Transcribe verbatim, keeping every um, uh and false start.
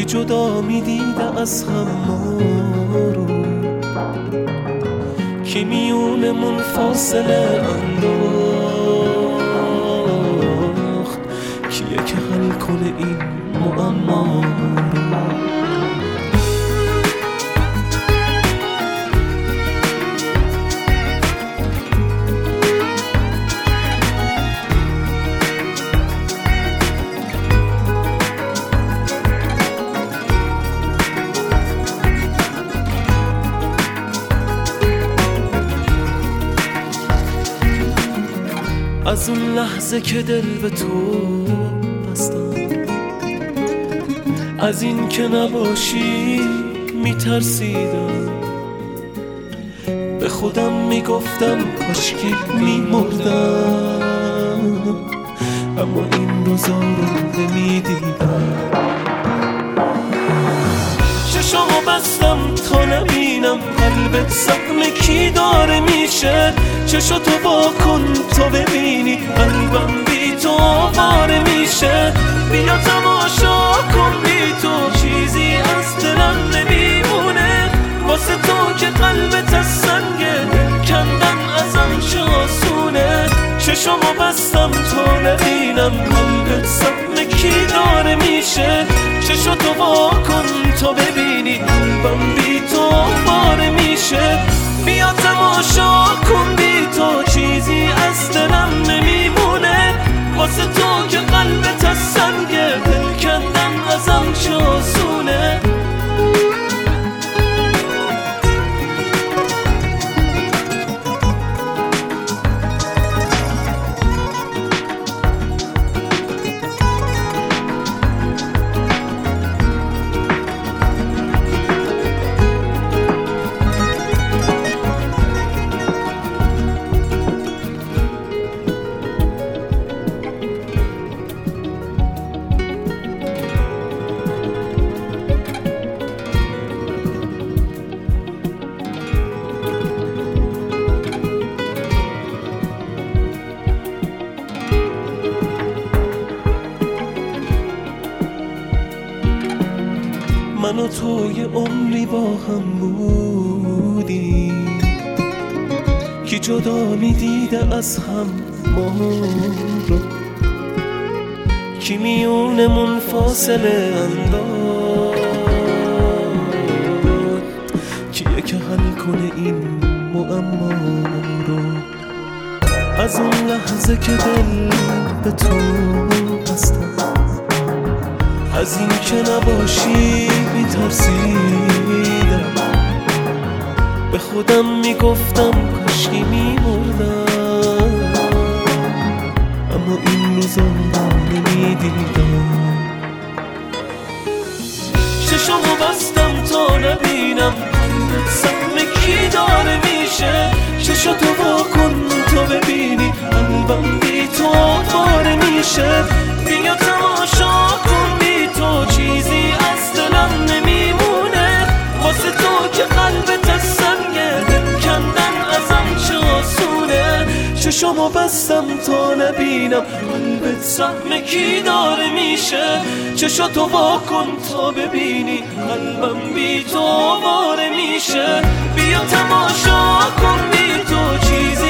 جدا میدیده از هم ما رو، که میونمون فاصله انداخت، کیه که حل کنه این معما رو. از اون لحظه که دل به تو بستم، از این که نباشی میترسیدم، به خودم میگفتم کاشکی میمردم، اما این روزا رو نمیدیدم. چشامو بستم تا نبینم قلبت زخم کی داره میشه، چشاتو با کن تا ببینی قلبم بی تو آواره میشه. بیا تماشا کن بی تو چیزی از دلم نمیمونه، واسه تو که قلبت از سنگه کندن ازم چه آسونه. چشامو بستم تا نبینم قلبت زخم کی داره میشه، چشاتو با کن تا ببینی قلبم بی تو آواره میشه. بیا تماشا کن بی تو چیزی از دلم نمیمونه، واسه تو که قلبت از سنگه دل کندن ازم چه آسونه. من و تو یه عمری با هم بودیم، که جدا میدیده از هم ما رو، که میونمون فاصله انداخت، کیه که حل کنه این معما رو. از اون لحظه که دل به تو بستم، از این که نباشی میترسیدم، به خودم میگفتم کاشکی میمردم، اما این روزا نمیدیدم. چشامو بستم تا نبینم زخم کی داره میشه، چشاتو با کن تا ببینی قلبم بی تو آواره میشه. بیا تماشا کن بی تو چیزی از دلم نمیمونه، واسه تو که قلبت از سنگه دل کندن ازم چه آسونه. چشامو بستم تا نبینم قلبت زخم کی داره میشه، چشاتو وا کن تا ببینی قلبم بی تو آواره میشه. بیا تماشا کن بی تو چیزی